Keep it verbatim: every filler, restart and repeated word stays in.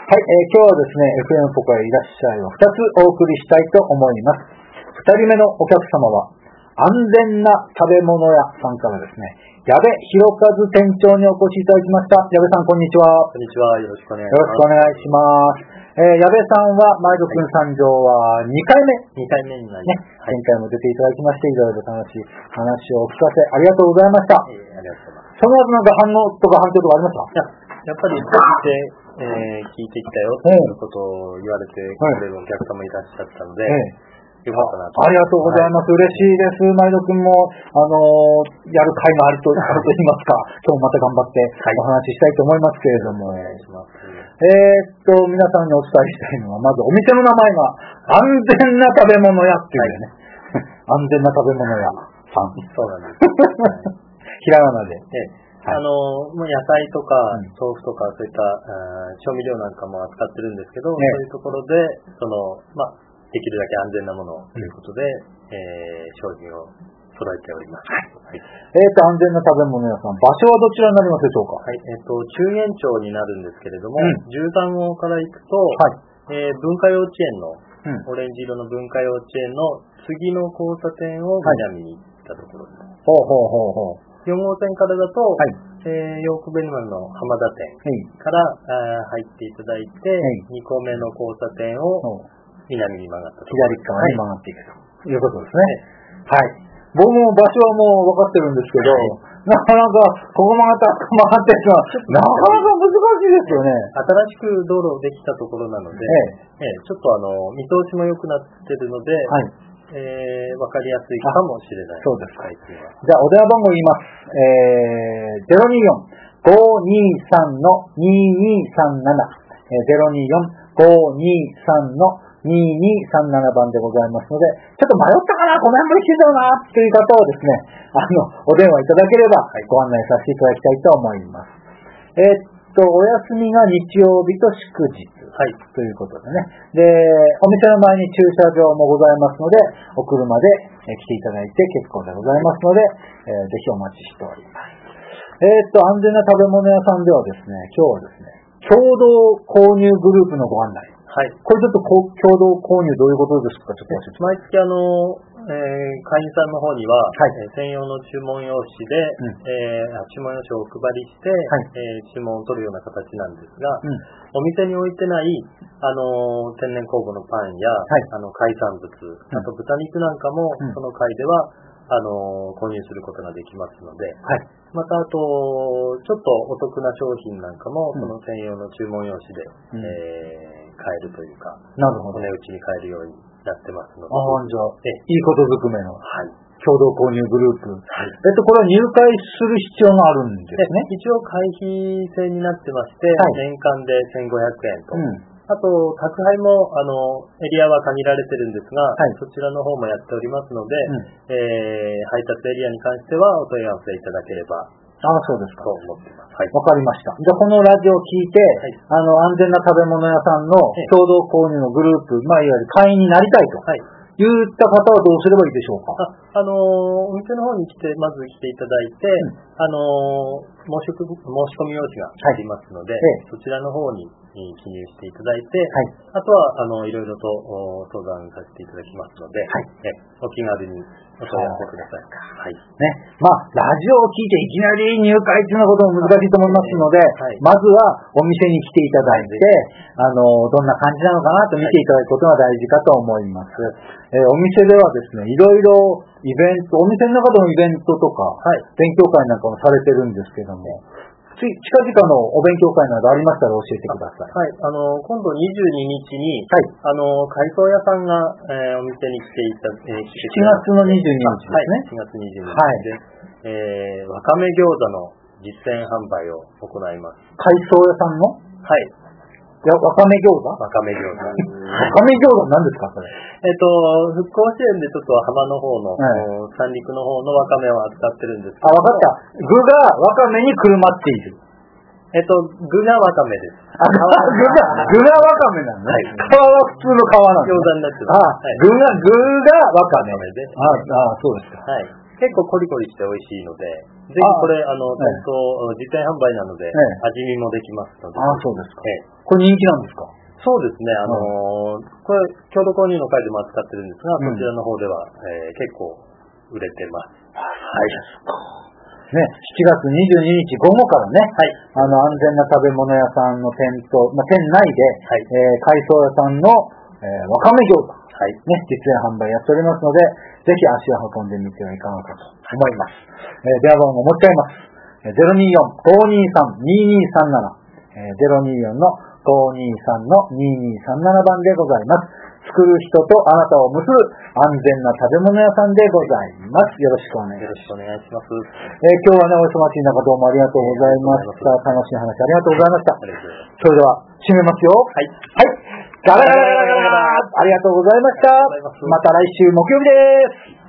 はい、えー、今日はですね、エフエム ポカへいらっしゃいをふたつお送りしたいと思います。ふたつめのお客様は、安全な食べ物屋さんからですね、矢部博和店長にお越しいただきました。矢部さん、こんにちは。 こんにちは。よろしくお願いします。よろしくお願いします。えー、矢部さんは、前戸くん参上はにかいめ。 にかいめになります。 ね、前回も出ていただきまして、いろいろ楽しい話をお聞かせありがとうございました。 えー、ありがとうございます。 その後なんか反応とか反響とかありました？ いや、やっぱり聞いて、えー、聞いてきたよということを言われてくれるお客様いらっしゃったので、えー、よかったなと。 ありがとうございます。はい、嬉しいです。前戸くんも、あのー、やる会があると、あると言いますか、今日また頑張ってお話ししたいと思いますけれども。 お願いします。 えー、っと、皆さんにお伝えしたいのは、まずお店の名前が、安全な食べ物屋っていうね、はい、安全な食べ物屋さん。 そうなんです。はい、 ひらがなで。 えー、はい、あの、野菜とか、豆腐とか、そういった調味料なんかも扱ってるんですけど、ね、そういうところで、その、まあ、できるだけ安全なものということで、うん、えー、商品を揃えております。はい、 えーと、安全な食べ物屋さん、場所はどちらになりますでしょうか？ はい、えっ、ー、と、中元町になるんですけれども、うん、じゅうさん号から行くと、はい、えー、文化幼稚園の、うん、オレンジ色の文化幼稚園の次の交差点を南に行ったところです。はい、 ほうほうほうほう。 よん号線からだと、はい、えー、ヨークベルマンの浜田店から、はい、入っていただいて、はい、にこめの交差点を南に曲がったところ。 左側に曲がっていくということですね。はい。はい、僕も場所はもう分かってるんですけど、はい、なかなかここ曲がった、曲がってるのは、なかなか難しいですよね。 新しく道路できたところなので、ええええ、ちょっとあの、見通しも良くなってるので、はい、えー、分かりやすいかもしれない。 そうですか。じゃあ、お電話番号言います。えー、ゼロにーよん ごにーさん のにーにーさんなな、えー、ゼロにーよん ごにーさん のにーにーさんなな番でございますので、ちょっと迷ったかな、この辺も来てたな、という方はですね、あの、お電話いただければ、はい、ご案内させていただきたいと思います。えー、っと、お休みが日曜日と祝日、はい、ということでね。で、お店の前に駐車場もございますので、お車で来ていただいて結構でございますので、えー、ぜひお待ちしております。えー、っと、安全な食べ物屋さんではですね、今日はですね、共同購入グループのご案内。はい。これちょっと共同購入どういうことですか？ちょっと教えて。 毎月あの、えー、会員さんの方には、はい、えー、専用の注文用紙で、うん、えー、注文用紙をお配りして、はい、えー、注文を取るような形なんですが、うん、お店に置いてない、あのー、天然酵母のパンや、はい、あの海産物、あと豚肉なんかも、うん、その会では、あのー、購入することができますので、はい、またあと、ちょっとお得な商品なんかも、その専用の注文用紙で、うん、えー買えるというか、 なるほど。 お値打ちに買えるようになってますので。 ああ、じゃあ、え、いいことずくめの。はい。共同購入グループ。はい。えっと、これは入会する必要があるんですね。 一応会費制になってまして、はい、年間でせんごひゃくえんと。うん、あと、宅配も、あの、エリアは限られてるんですが、はい、そちらの方もやっておりますので、うん、えー、配達エリアに関してはお問い合わせいただければ。 ああ、そうですか。 と思っています。はい。 わかりました。じゃあ、このラジオを聞いて、はい、あの、安全な食べ物屋さんの共同購入のグループ、まあ、いわゆる会員になりたいと。はい。言った方はどうすればいいでしょうか？ あ、あのー、お店の方に来て、まず来ていただいて、うん、あのー、申し込み、申し込み用紙がありますので、はい、そちらの方に記入していただいて、はい、あとは、あの、いろいろと相談させていただきますので、はい、えお気軽にお問い合わせください。はい。 ね。まあ、ラジオを聞いていきなり入会っていうようなことも難しいと思いますので、はい、まずはお店に来ていただいて、あの、どんな感じなのかなと見ていただくことが大事かと思います。えー、お店ではですね、いろいろイベント、お店の中でのイベントとか、はい、勉強会なんかもされてるんですけども、近々のお勉強会などありましたら教えてください。 はい、あの、今度にじゅうににちに、はい、あの、海藻屋さんが、えー、お店に来ていた、えー、しちがつのにじゅうににちですね。 はい、しちがつにじゅうににちで、はい、えー、わかめ餃子の実践販売を行います。 海藻屋さんの？ はい。 いや、わかめ餃子？ わかめ餃子。わかめ餃子何ですか、それ？ えっと、復興支援でちょっと浜の方の、はい、三陸の方のわかめを扱ってるんですけど。 あ、わかった。具がわかめにくるまっている。 えっと、具がわかめです。 あ、具が、具がわかめなのね。はい。皮は普通の皮なの。 餃子になってます。 あ、具が、具がわかめ。 で。 あ、あ、そうですか。 はい。 結構コリコリして美味しいので、ぜひこれ、あの、店頭、実店販売なので、味見もできますので。 ああ、そうですか。これ人気なんですか？ そうですね。あのー、これ、共同購入の会でも扱ってるんですが、こちらの方では、えー、結構売れてます。 はい。ね、しちがつにじゅうににち午後からね、はい、あの、安全な食べ物屋さんの店頭、まあ、店内で、はい、えー、海藻屋さんの、えー、わかめ餃子、はい、ね、実演販売やっておりますので、ぜひ足を運んでみてはいかがかと思います。えー、電話番号持っちゃいます。ゼロにーよん ごーにーさん にーにーさんなな、えー、ゼロにーよんのごーにーさんのにーにーさんなな番でございます。作る人とあなたを結ぶ安全な食べ物屋さんでございます。よろしくお願いします。 よろしくお願いします。 えー、今日はね、お忙しい中どうもありがとうございました。楽しい話ありがとうございました。それでは、締めますよ。はい。はい。ガラガラガラガラガラありがとうございました。また来週木曜日です。